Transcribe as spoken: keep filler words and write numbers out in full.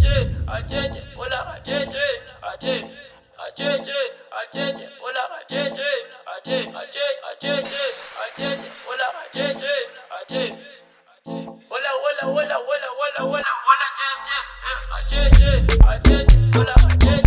ajeje, ajeje, hola ajeje, ajeje, ajeje, ajeje, hola ajeje, ajeje, ajeje, ajeje, hola ajeje, ajeje. Hola, hola, hola, hola, hola, hola, hola, ajeje, ajeje, ajeje, hola ajeje.